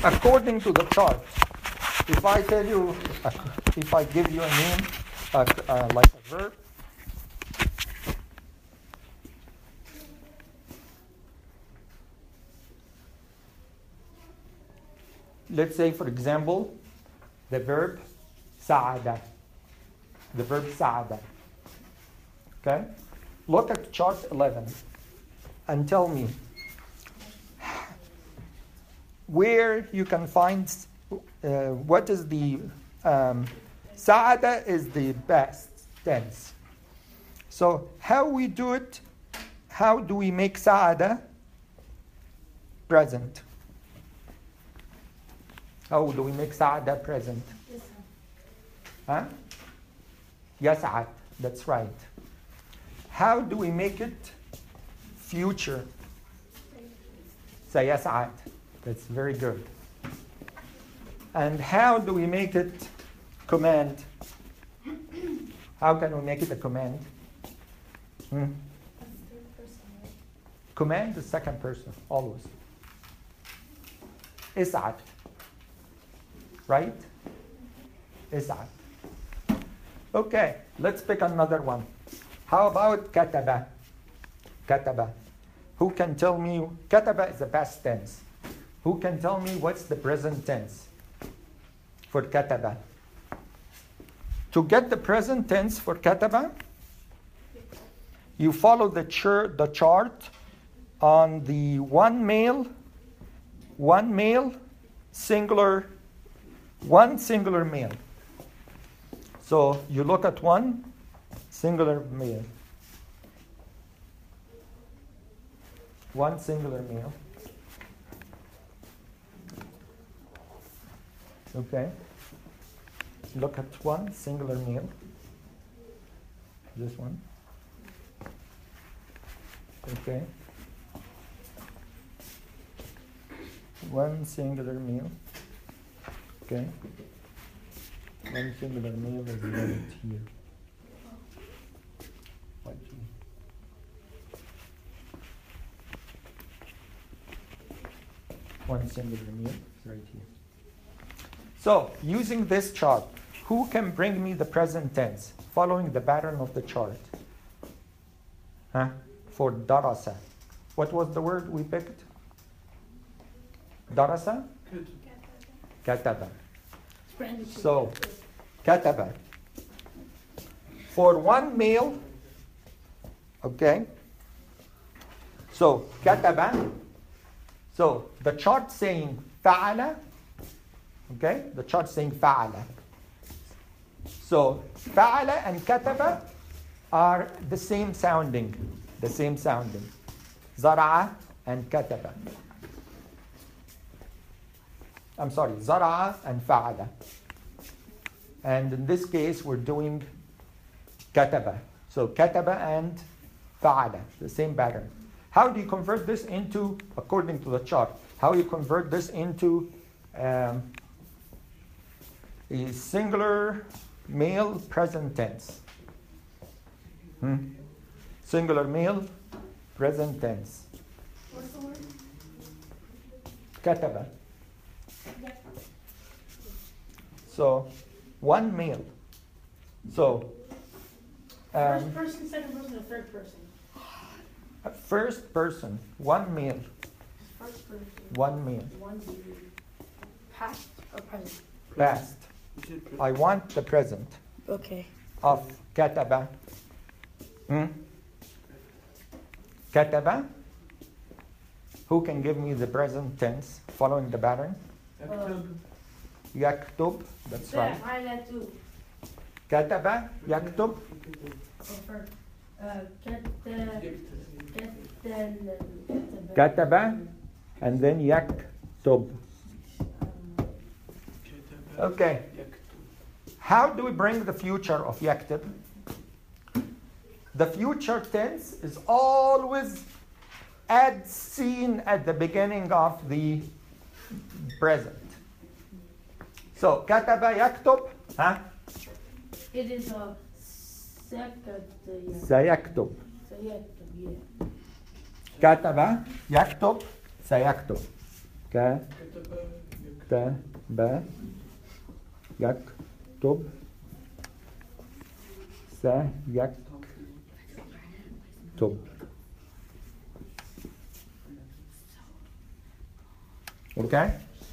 according to the chart. If I tell you, if I give you a name, like a verb, let's say, for example, the verb ساعد. The verb ساعد. Okay? Look at chart 11 and tell me where you can find what is the ساعد is the past tense. So how we do it? How do we make ساعد present? How do we make ساعد present? Huh? يسعد. That's right. How do we make it future? سيسعد. That's very good. And how do we make it command? How can we make it a command? Command the second person, always. اسعد. Right? اسعد. Okay, let's pick another one. How about كتب? كتب. Who can tell me? كتب is the past tense. Who can tell me what's the present tense for كتب? To get the present tense for كتب, you follow the chart on the one male, singular, one singular male. So you look at one singular male. One singular male. Okay. Look at one singular male. This one. Okay. One singular male. Okay. One singular male is right here. Right here. One singular male is right here. So, using this chart, who can bring me the present tense following the pattern of the chart? Huh? For darasa. What was the word we picked? Darasa? Kataba. So, kataba. For one male, okay? So, kataba. So, the chart saying fa'ala, okay? The chart saying fa'ala. So, fa'ala and kataba are the same sounding. The same sounding. Zara'a and kataba. I'm sorry, zara'a and fa'ala. And in this case, we're doing kataba. So, kataba and fa'ala, the same pattern. How do you convert this into, according to the chart, how you convert this into a singular male present tense? Singular male present tense. What's the word? Kataba. So, one male. So, First person, second person, or third person? First person, one male. First person. One male. One male. Past or present? Past. I want the present Okay. of kataba. Kataba. Who can give me the present tense following the pattern? Yaktub. That's right. Highlight too. Kataba. Yaktub. Kataba. And then yaktub. Okay. How do we bring the future of yaktub? The future tense is always seen at the beginning of the present. So, kataba yaktub. Huh? It is a second. Sayaktub. Yeah. Kataba yaktub. Sayaktub. Okay. كتب يكتب سيكتب. Okay?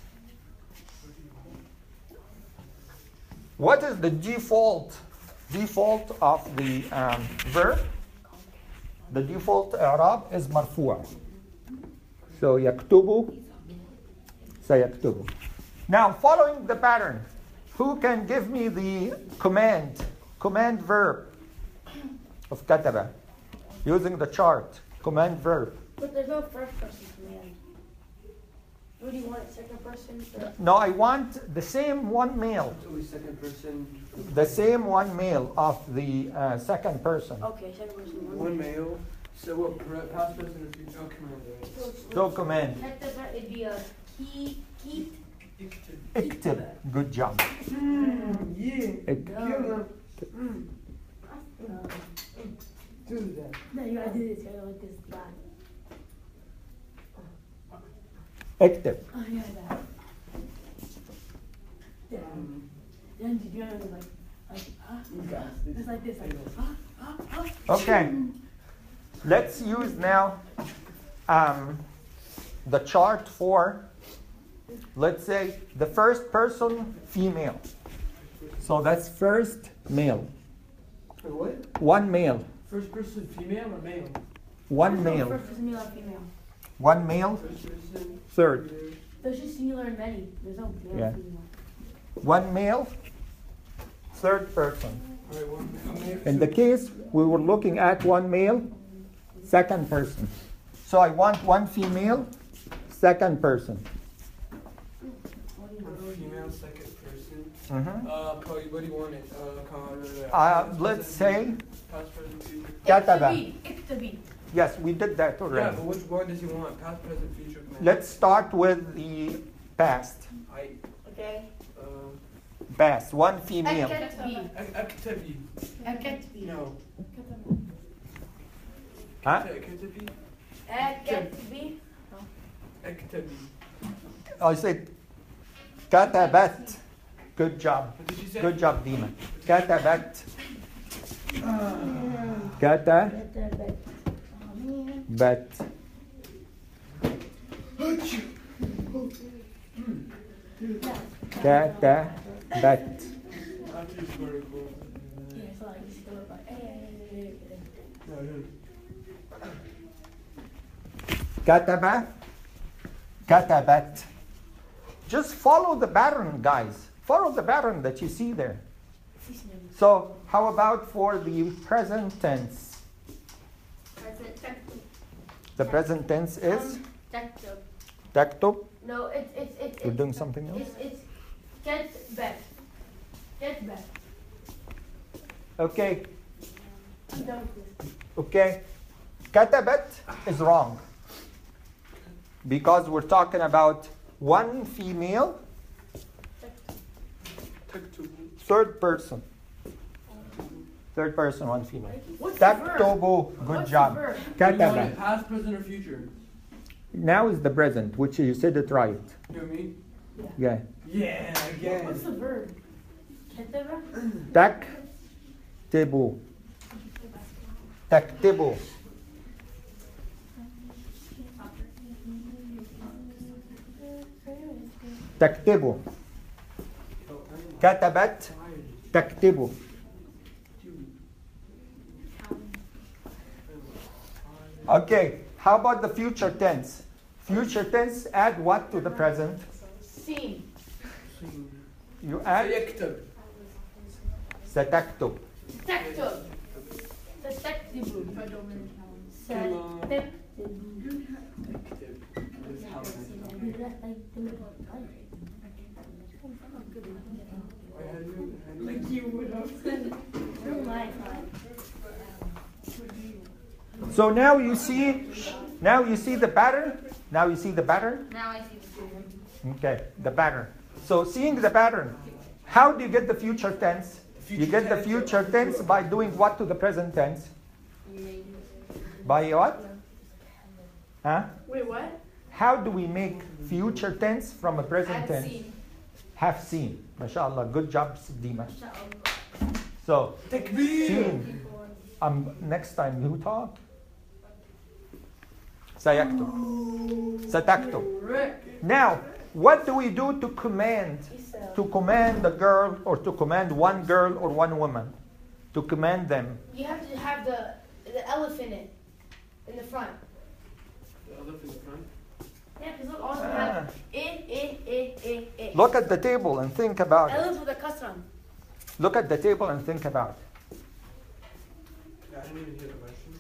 What is the default of the verb? The default i'rab is marfu'. So يكتب سيكتب. Now following the pattern, who can give me the command verb of كتب using the chart? Command verb. But there's no first person command. What do you want? Second person? Or? No, I want the same one male. So we second person. The same one male of the second person. Okay, second person. One male. So what? Past, present, and future. Oh, command. So command. كتب it'd be a keep. اكتب. Good job. Yeah. Do that. No, you gotta do this. You gotta like this back. اكتب. Oh yeah, that. Yeah. Then did you know it's like this, Okay. Let's use now the chart for, let's say, the first person female. So that's first male. Wait, what? One male. First person female or male? One male. First person, male or female. One male. First person. Third. There's just singular and many. There's no male Yeah. or female. One male. Third person. Alright, one male. In the case we were looking at one male, second person. So I want one female, second person. Female, second person. Mhm. Cody, what do you want it? Let's say Past, present, future. كتب. Iktabi. Yes, we did that Yeah, already. but which one does he want? Past, present, future, command. Let's start with the past. Okay. Past. One female. Akatbi. Aktabi. Akatbi. No. Huh? Aktabi. Akatbi. Aktabi. I said كتبت. Good job. What did you say? Good job, Dima. كتبت. كتبت. كتبت. Yeah, so like just go like كتب. كتبت. Just follow the pattern, guys. Follow the pattern that you see there. So, how about for the present tense? The present tense is تكتب. No, it's You're doing something else? It's get back. Get back. Okay. I'm done with this. Okay. كتبت is wrong. Because we're talking about one female, third person. Third person, one female. What's the verb? تكتب. Good What's job. the verb? Do you want كتب. it past, present, or future? Now is the present, which you said it right. You know what I mean? Yeah. Yeah, again. What's the verb? Ketaba? تكتب. تكتب. تكتب. كتبت. تكتب. Okay, how about the future tense? Future tense, add what to the present? Seen. You add يكتب. ستكتب. Tectub. Detective. Like you would have said. So now you see the pattern? Now you see the pattern? Now I see the pattern. Okay, the pattern. So seeing the pattern, how do you get the future tense? You get the future tense by doing what to the present tense? By what? Huh? Wait, what? how do we make future tense from a present tense? Have seen. MashaAllah. Good job, Dima. So, seen. Next time you talk. سيكتب. ستكتب. Now, what do we do to command? To command a girl or to command one girl or one woman? To command them. You have to have the elephant in the front. The elephant in the front? Yeah, because look, also have it. Look at the table and think about it. Elephant with a kasran. Look at the table and think about it. I didn't even hear the question.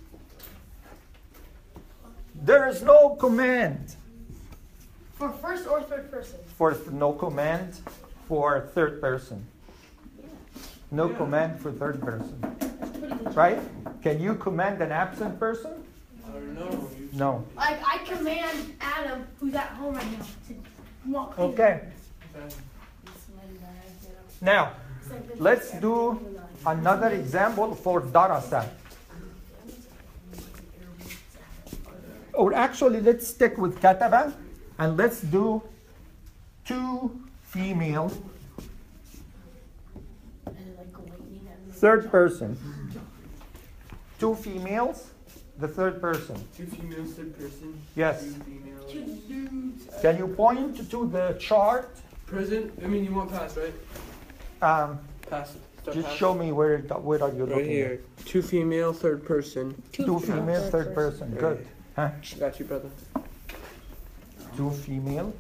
There is no command For first or third person. no command for third person. No Yeah. command for third person. That's pretty good. Right? Can you command an absent person? I don't know. No. Like, I command Adam, who's at home right now, to walk in. Okay. Okay. Now, let's do another example for darasa. Or actually, let's stick with kataba and let's do two female third person. Two females, the third person. Two females, third person. Yes. Two females. Two dudes. Can you point to the chart? Present. I mean, you want past, right? Past. Start Just past. show me where are you Right looking here. Two female, third person. at? Two female, third person. Good. Huh? Got you, brother. Two female.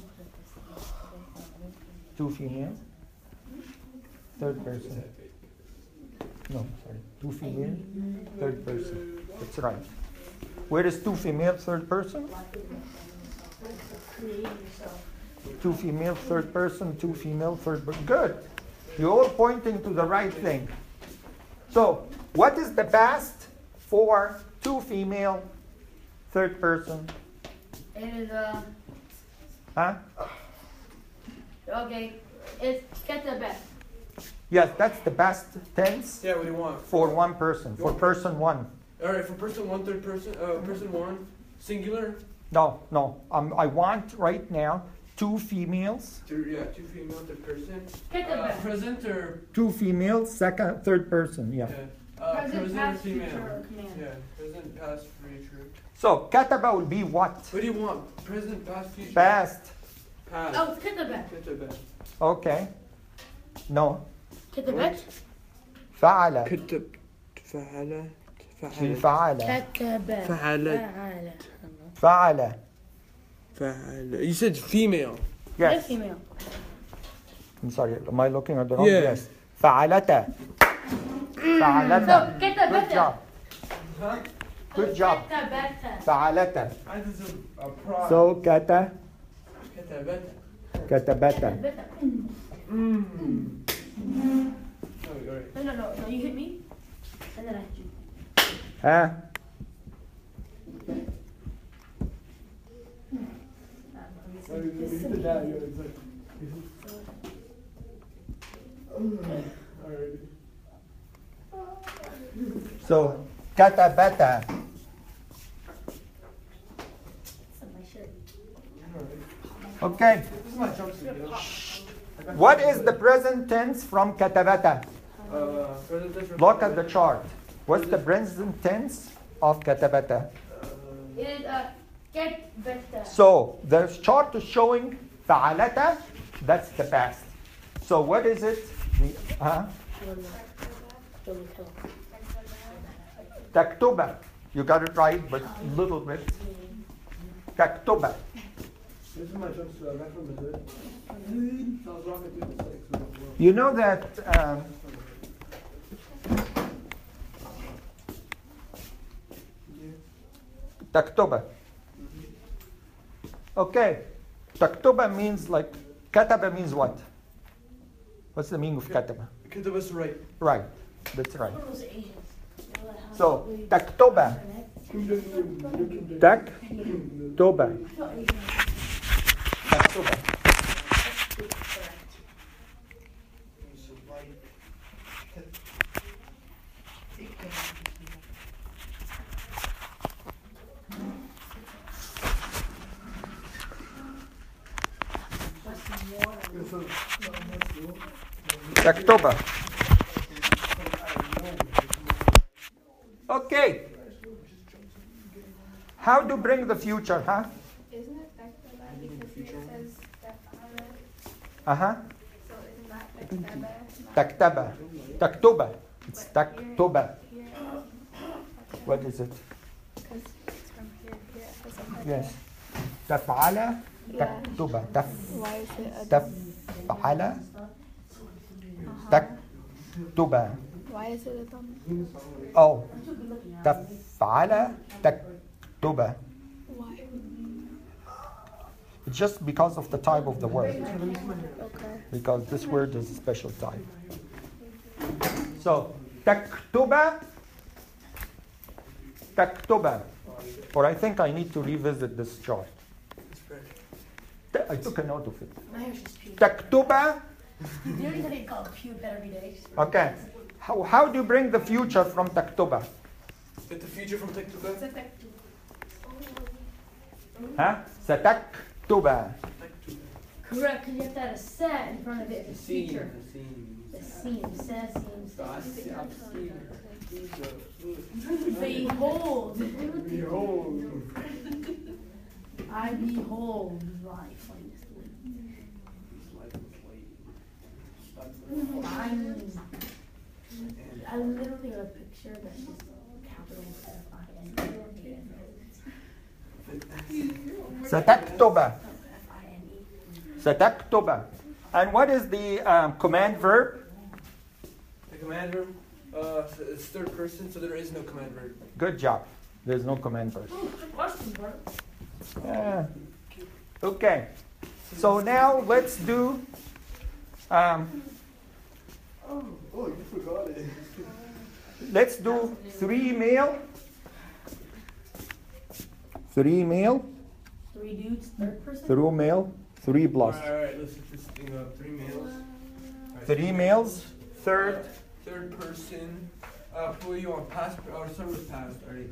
Two female. Third person. No, sorry. Two female, third person. That's right. Where is two female, third person? Two female, third person, two female, third person. Good. You're all pointing to the right thing. So, what is the past for two female, third person? It is, Huh? okay. It's ketaba. Yes, that's the past tense Yeah, what do you want? for one person, for person one. All right, for person one, third person, person one, singular. No. I want right now two females, Two female, third person. Ketaba. Present or two females, second, third person. Yeah. present or past, female. future, or command. Yeah, present, past, future. So kataba will be what? What do you want? Present, past, future. Past. Past. Oh, it's ketaba. Ketaba. Okay. No. Ketaba. فعل. كتب فعل في فعل. Ketaba. فعل. فعل. You said female. Yes. Female. I'm sorry. Am I looking at the wrong? Yeah. Yes. فعلت. فعلت. So, ketaba. Good job. Huh? Good job. Ketabata. فعلت. I just a prod. So كتبت. كتبت. Mm. Oh, you're right. No, you hit me, and then I hit you. ها. So كتبت. Okay. This is my joke. What is the present tense from كتبت? Present tense. Look at the chart. What's the present tense of كتبت? It is ketbata. So the chart is showing فعلت. That's the past. So what is it? تكتب. You got it right, but a little bit. تكتب. This is my joke. I got from the hood. I was rocking through the six. You know that تكتب. Okay. تكتب means like كتب means what? What's the meaning of كتب? كتب is right. Right. That's right. One of those Asians. So تكتب. تكتب. تكتب. تكتبها. Okay. How to bring the future, huh? Isn't it Bektaba because here it says Taf'ala? Uh-huh. So isn't that Bektaba? تكتبها. تكتبها. It's تكتبها. Here, What is it? because it's from here. Here it has a head. Yes. تفعل Yeah. تكتبها. Why is it a تفعل تكتبها. Why is it a thumb? أو تفعل تكتبها. Why? It's just because of the type of the word. Okay. Because this word is a special type. So, تكتبها. تكتبها. Or I think I need to revisit this chart. I took a note of it. My hair's just puke. تكتبها. You know you gotta call puke every day. Okay. How do you bring the future from تكتبها? Get the future from Tektuba. Huh? ستكتبها. Correct, because you have to add a set in front of it. The The scene. feature. The scene. The scene. Set scene. Behold. Behold. I behold life. I literally have a picture that's just capital F-I-N-E. ستكتبها. F-I-N-E. ستكتبها. And what is the command verb? The command verb, it's third person, so there is no command verb. Good job. There's no command verb. Question, bro. Okay. So now let's do. Oh, you forgot it. Let's do 3 male. 3 male. 3 dudes, third person? 3 male. 3 plus. Alright, let's set this thing up. 3 males. Alright, 3 males. Third. Third person. What do you want? Past? Or start with past. Alright.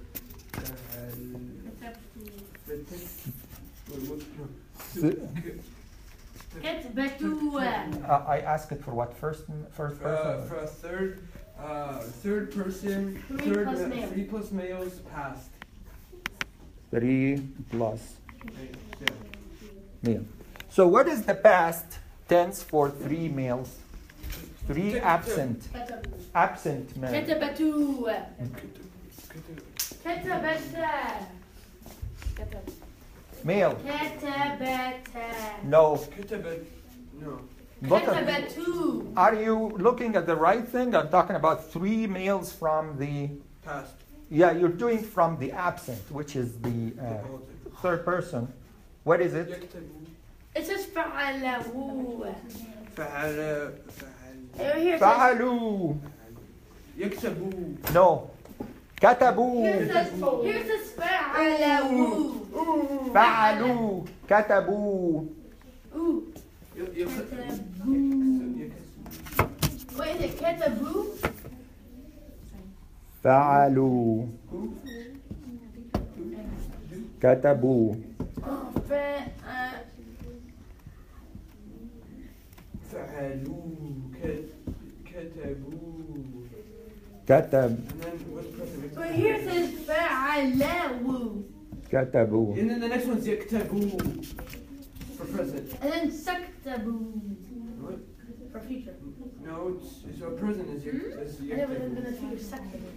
Get back to I asked it for what? First person? For a third person. 3 plus male. 3 plus males. Past. 3 plus Yeah. male. So what is the past tense for 3 males? 3 absent. Absent male. Ketabatu. Ketabata. Male. Ketabata. No. No. Look at, Ketabatu. are you looking at the right thing? I'm talking about 3 males from the. Past. Yeah, you're doing from the absent, which is the third person. What is it? It says fa'alahu. فعل Here it says, فعلوا. يكتبوا. No. كتبوا. here it says fa'alahu. فعلوا. كتبوا. Ooh. Wait, is it ketabu? فعلوا. كتبوا. فعلوا كتبوا. كتب. And then what's present? But here it says fa'alahu. كتبوا. And then the next one's يكتبوا for present. And then saktabu What? for future. No, it's a present is And then within the يكتبوا. future, saktabu.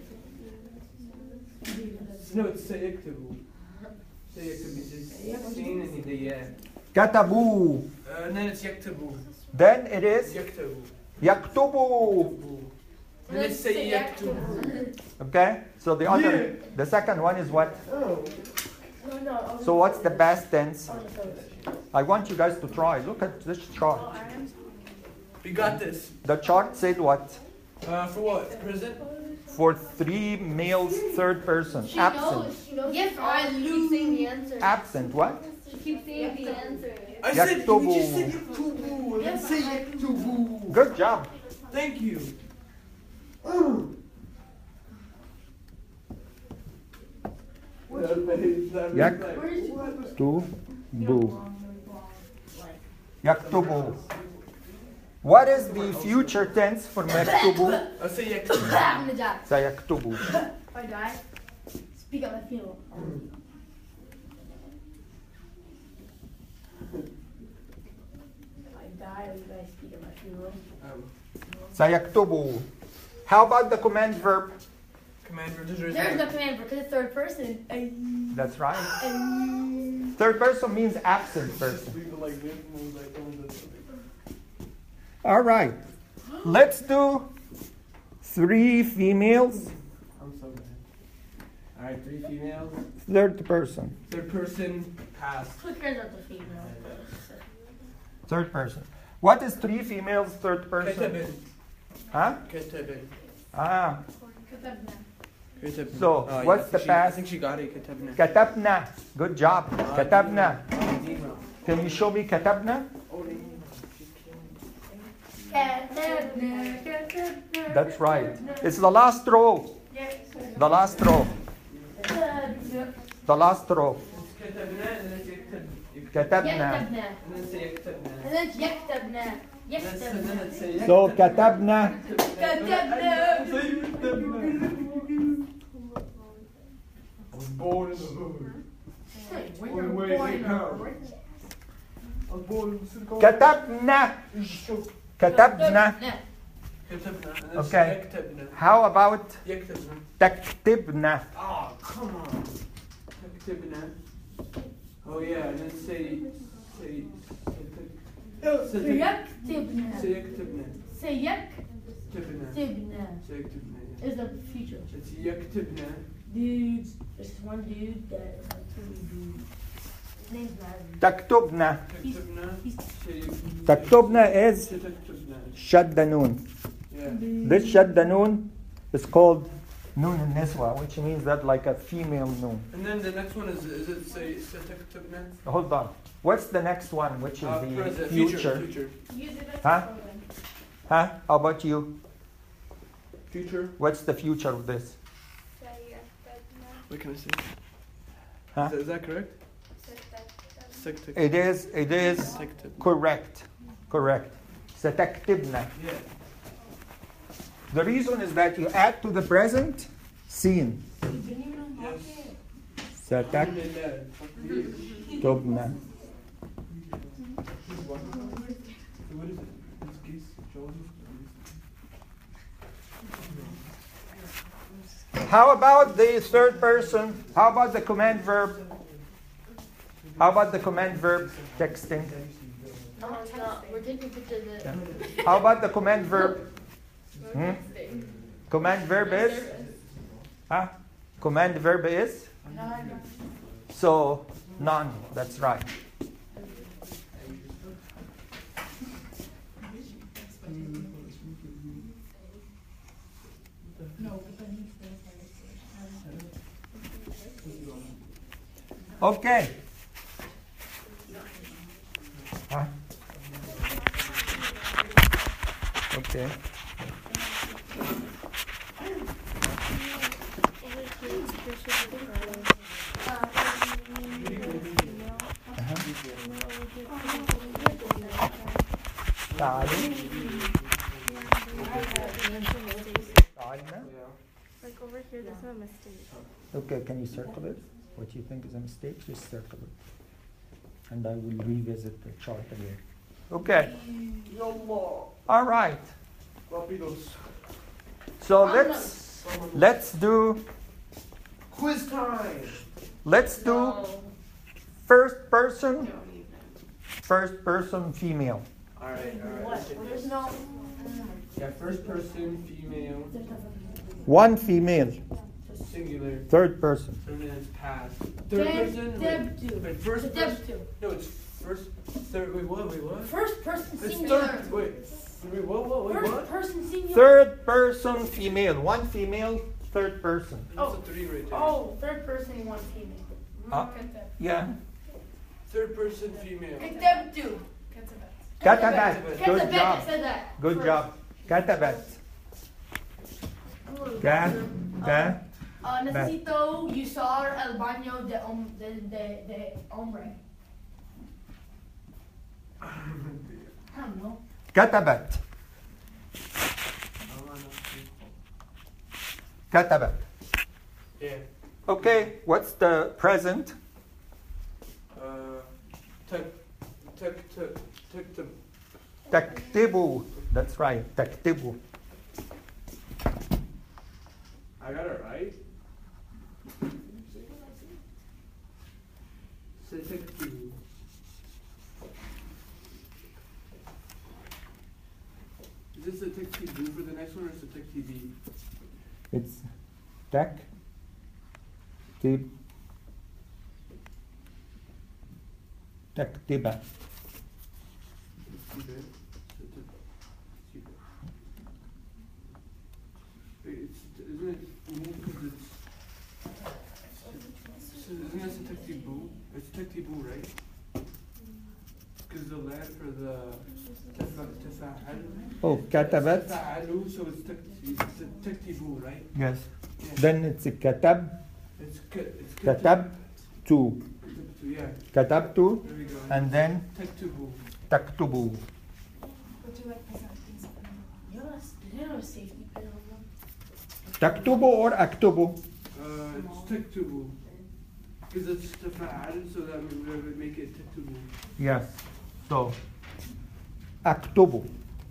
No, it's سيكتبوا. سيكتبوا is seen and the كتبوا. and then it's يكتبوا. Then it is يكتبوا. يكتبوا. And then it's سيكتبوا. Okay? So the other, the second one is what? Oh. No. So what's the past tense? I want you guys to try. Look at this chart. We got this. The chart said what? For what? Present? For 3 males, third person. She Absent. knows. She knows. Yes, She I keeps saying the answer. Absent what? She keeps saying the answer. I said يكتبوا. we just said يكتبوا. Let's say يكتبوا. Good job. Thank you. يكتبوا. يكتبوا. What is the future tense for يكتبوا? I'll say yeah. I'm gonna die. سيكتبوا. If I die, speak at my funeral. If I die, will you guys speak at my funeral? سيكتبوا. How about the command verb? Command for There's no command for because it's third person. That's right. Third person means absent person. People like this and like All right. Let's do 3 females, I'm so bad. Alright, 3 females. third person. Third person, past. Who cares about the female? Third person. What is 3 females, third person? كتبن. Huh? كتبن. Ah. كتبنا. كتبن. So, what's the I past? think she got it. كتبنا. كتبنا. Good job. كتبنا. Can you show me كتبنا? That's right. It's the last row. The last row. The last row. كتبنا and then يكتب. كتبنا. يكتبنا. And then say يكتبنا. And then يكتبنا. And then say So كتبنا. I was born in the hood. When Wait, you're wait, born wait, in how? a I was born in Silicon كتبنا. كتبنا. كتبنا. And then Okay. say يكتبنا. How about يكتبنا. تكتبنا? Oh, come on. يكتبنا. Oh yeah, and then say سيكتبنا. سيكتبنا. سيكتبنا. سيكتبنا. سيكتبنا. Is the future. It's يكتبنا. Dudes. There's one dude that is like two dudes. His name's Madden. تكتبنا. كتبنا. تكتبنا is سيكتبنا. شد نون. Yeah. This شد نون is called نون النسوة, which means that like a female noon. And then the next one is it say سيكتبنا? Hold on. What's the next one, which is the Present. future? Future. Use it as Huh? a program. Huh? How about you? Future. What's the future of this? سيكتبنا. What can I say? Huh? Is that correct? سيكتبنا. It is سيكتبنا. correct. ستكتبنا. Yeah. The reason is that you add to the present seen. Yes. ستكتبنا. What is it? It's geese, Joseph. How about the third person? How about the command verb? How about the command verb texting? No, it's not. We're taking pictures of it. How about the command verb? Command verb is? Huh? Command verb is? So, none. That's right. Okay. Huh? Okay. تعالوا. تعالنا. Like over here, there's a mistake. Okay, can you circle it? What you think is a mistake, just circle it. And I will revisit the chart again. Okay. All right. Rapidos. So let's do Quiz time. first person female. Alright. There's no. Yeah, first person, female, One female, singular, third person. and then it's past. Third person? Wait, first person? No, it's first, third, wait, what? First person It's singular. third, wait, what? First person singular. Third person female. One female, third person. That's a 3 right there. Oh, third person, one female. Yeah. Third person, female. كتبت. كتبت. Good كتبت. job. I said that. Good job. كتبت. كتبت. Necesito usar el baño de hombre. one, no? كتبت. كتبت. Yeah. Okay, what's the present? تكتبوا. That's right. تكتبوا. I got it right. تكتبوا. Is this a تكتبوا for the next one or is it تكتبي? It's تكتبة. Isn't this a تكتبوا? It's تكتبوا, right? Because the land for the تفاعل. Oh, كتبت. تفاعلوا, so it's تكتبوا, right? Yes. Yeah. Then it's كتب. It's كتبت. Yeah. كتبت. There we go. And then تكتبوا. تكتبوا. Would you like present tense? You don't have a safety pin on them? تكتبوا or أكتبوا. It's تكتبوا. Because it's تفاعل, so that would make it تكتبوا. Yes. So أكتبوا.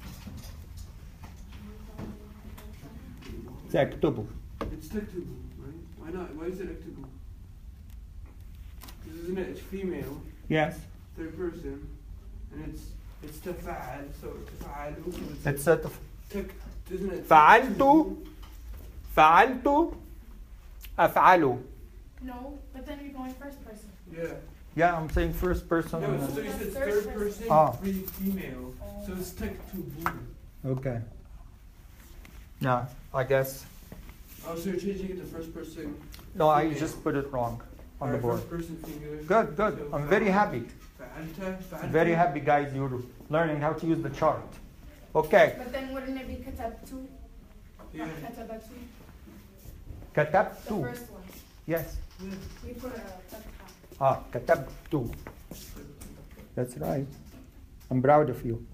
تكتبوا. It's تكتبوا, right? Why not? Why is it تكتبوا? Because isn't it? It's female, Yes. third person, and it's تفاعل, so تفاعلوا. So It's a isn't it? فعلت. فعلت. أفعل. No, but then you're going first person. Yeah. Yeah, I'm saying first person. No, so you said third person, Ah. female, so it's تكتبوا. Okay. Yeah, I guess. Oh, so you're changing it to first person. No, I female. just put it wrong on the Alright, board. First person singular. Good, good. So I'm very happy. فعلت. Very happy, guys. You're learning how to use the chart. Okay. But then wouldn't it be katabtu? Yeah. Not katabatu? كتبت. The first one. Yes. We put a كتبت. That's right. I'm proud of you.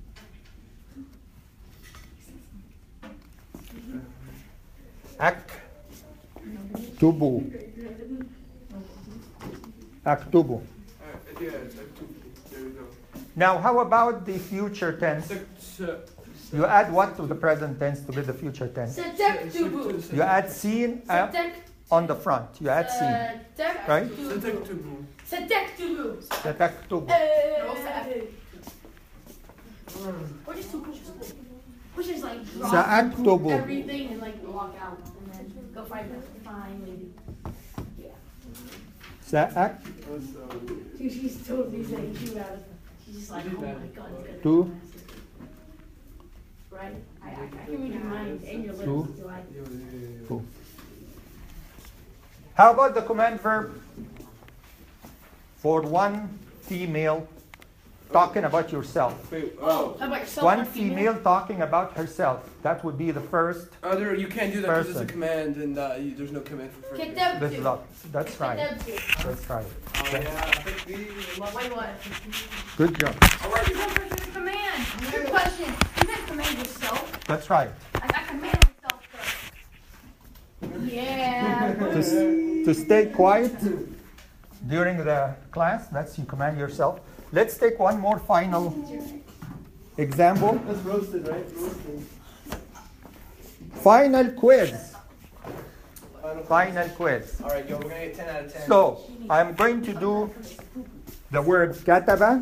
أكتب. أكتب. Yeah, it's تكتبوا. There we go. Now, how about the future tense? You add what to the present tense to get the future tense? ستكتبوا. You add seen on the front. You add seen. Right? ستكتبوا. ستكتبوا. ستكتب. Or just two pushes. Pushes like drop سأكتب. everything and like walk out and then go find maybe. سأكتب. She's totally saying she out of it. She's just like, oh my god, it's gonna To. be massive. Right? I can read your mind and your lips. To. So I, Cool. How about the command verb for one female talking about yourself? Wait, how about yourself? One or female talking about herself. That would be the first. you can't do that because it's a Person. command and there's no command for first. كتبت. This is up. That's right. كتبت. That's right. Oh yeah. Like what? Good job. Oh, wait, you don't first command. Good question. You didn't command yourself. That's right. I command myself first. Yeah. To stay quiet during the class, that's you command yourself. Let's take one more final example. That's roasted, right? Roasted. Final quiz. Final quiz. All right, yo, we're gonna get 10 out of 10. So, I'm going to do the word kataba.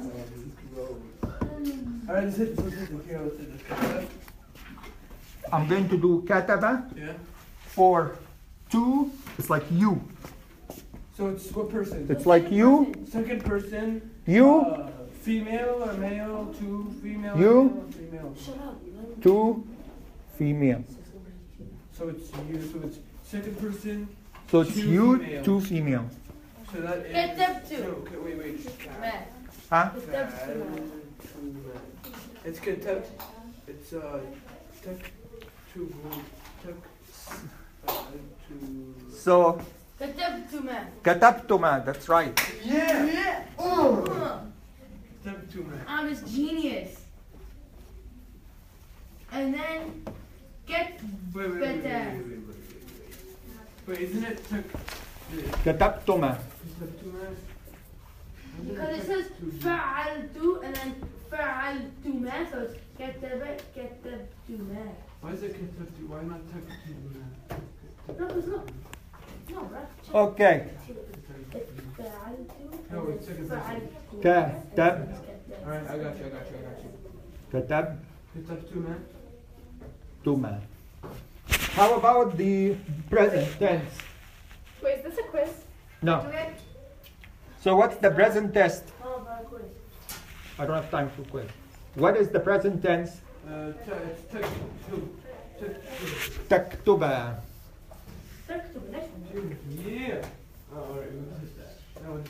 All right, let's hit this. I'm going to do kataba Yeah. for two. It's like you. So it's what person? It's like you, Second person. you, Female or male? Two female. You. Male or female. Shut up. two female. So it's you. So it's second person. So it's Two you, female. two female. So that is. كتبت. So, okay, wait. Man. Huh? It's ketept. It's tek to So, كتبت man. كتبتما. That's right. Yeah. Yeah. Ketept to man. I'm this genius. and then get better. But isn't it كتبتما. Because it says فعلت and then فعلتما, so it's كتبتما. Why is it كتبت? Why not تكتبنا? No, it's not. No, right? Okay. No, it's second person. كتب. Alright, I got you. كتب. كتبتما. Tuma. How about the present tense? Wait, is this a quiz? No. Okay. So what's the present tense? How about quiz? I don't have time for quiz. What is the present tense? It's تكتب. تكتبا. تكتب next one. Yeah. Oh, alright, we'll just that. That one's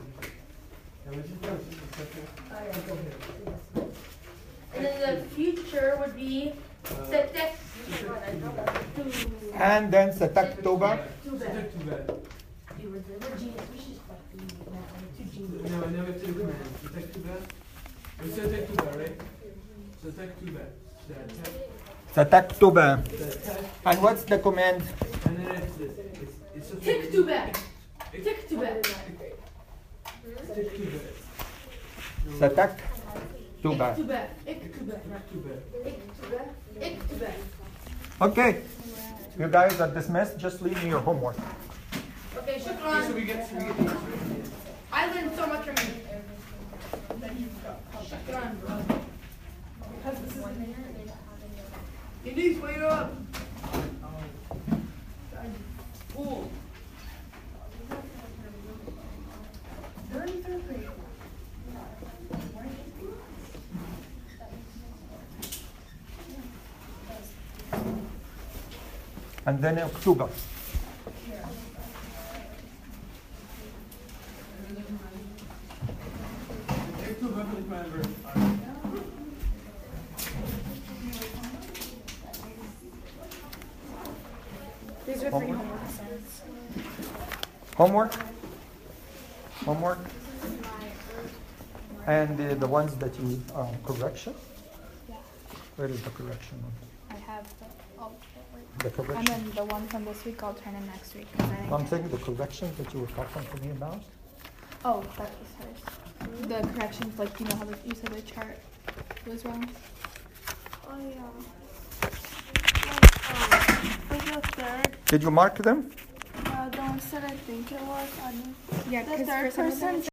just And then the future would be ستكتب. And then ستكتبا. تكتب. No, it's a command. تكتب. It's تكتب, right? تكتب. ستكتبا. And what's the command? And then it's this. It's تكتب. تكتب. تكتب. ستكتبا. اكتب. اكتب. اكتب. Okay. You guys are dismissed. Just leave me your homework. Okay, So شكرا. we get the answer. I learned so much from you. شكرا. Denise, wait up. Cool. And then October. These are three Homework? homework assignments. Homework? Homework? And the ones that you, correction? Yeah, Where is the correction? I have all The and correction? then the one from this week I'll turn in next week. 'Cause I didn't I'm get- saying the corrections that you were talking to me about. Oh, that was hers. The corrections, like you know how you said the chart was wrong. Oh yeah. For the third, Did you mark them? the ones that I think it was, I didn't. Yeah, The because third for some of them person it's